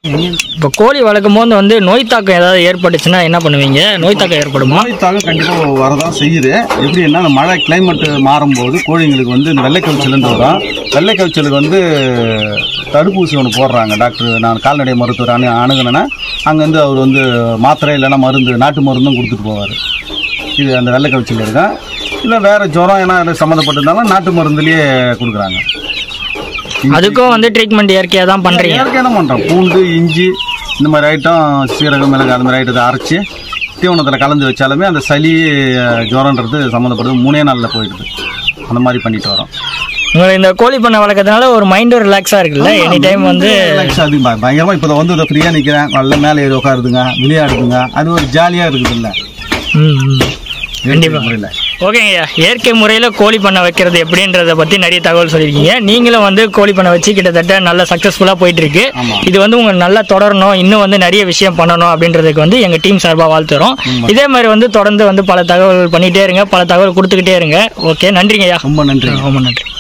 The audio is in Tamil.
இப்போ கோழி வளர்க்கும் போது வந்து நோய் தாக்கம் ஏதாவது ஏற்பட்டுச்சுன்னா என்ன பண்ணுவீங்க? நோய் தாக்கம் ஏற்படுமா? நோய் தாக்கம் கண்டிப்பாக வரதான் செய்யுது. எப்படின்னா அந்த மழை கிளைமேட்டு மாறும்போது கோழிங்களுக்கு வந்து இந்த வெள்ளை கவிச்சல்னு வரும். வெள்ளை கவிச்சலுக்கு வந்து தடுப்பூசி ஒன்று போடுறாங்க டாக்டர். நான் கால்நடை மருத்துவர் அணுகுனேன்னா அங்கேருந்து அவர் வந்து மாத்திரை இல்லைன்னா மருந்து, நாட்டு மருந்தும் கொடுத்துட்டு போவார். இது அந்த வெள்ளை கவிச்சல் இருக்கா இல்லை வேறு ஜுரம் ஏன்னா அதில் சம்மந்தப்பட்டிருந்தாலும் நாட்டு மருந்துலேயே கொடுக்குறாங்க. அதுக்கும் வந்து ட்ரீட்மெண்ட் இயற்கையாக தான் பண்ணுறீங்க? இயற்கையாக தான் பண்ணுறோம். பூண்டு, இஞ்சி இந்த மாதிரி ஐட்டம், சீரகம், மிளகு அந்த மாதிரி ஐட்டத்தை அரைச்சி தீவனத்தில் கலந்து வச்சாலுமே அந்த சளி ஜுரன்றது சம்மந்தப்படுது 3 நாளில் போயிடுது. அந்த மாதிரி பண்ணிட்டு வரோம். உங்களுக்கு இந்த கோழி பண்ணை வளர்க்கறதுனால ஒரு மைண்டும் ரிலாக்ஸாக இருக்குல்ல? எனி டைம் வந்து ரிலாக்ஸ் அது பயங்கரமாக. இப்போ வந்து இதை ஃப்ரீயாக நிற்கிறேன், நல்ல மேலே ஏறி உட்காருதுங்க, விளையாடுதுங்க, அது ஒரு ஜாலியாக இருக்குது இல்லை? கண்டிப்பாக முறையில். ஓகேங்கய்யா, இயற்கை முறையில் கோழி பண்ணை வைக்கிறது எப்படின்றத பற்றி நிறைய தகவல் சொல்லியிருக்கீங்க. நீங்களும் வந்து கோழி பண்ணை வச்சு கிட்டத்தட்ட நல்ல சக்ஸஸ்ஃபுல்லாக போயிட்டுருக்கு. இது வந்து உங்களுக்கு நல்லா தொடரணும், இன்னும் வந்து நிறைய விஷயம் பண்ணணும் அப்படின்றதுக்கு வந்து எங்கள் டீம் சார்பாக வாழ்த்துறோம். இதே மாதிரி வந்து தொடர்ந்து வந்து பல தகவல் பண்ணிகிட்டே இருங்க, பல தகவல் கொடுத்துக்கிட்டே இருங்க. ஓகே, நன்றிங்கய்யா. ரொம்ப நன்றி. ரொம்ப நன்றி.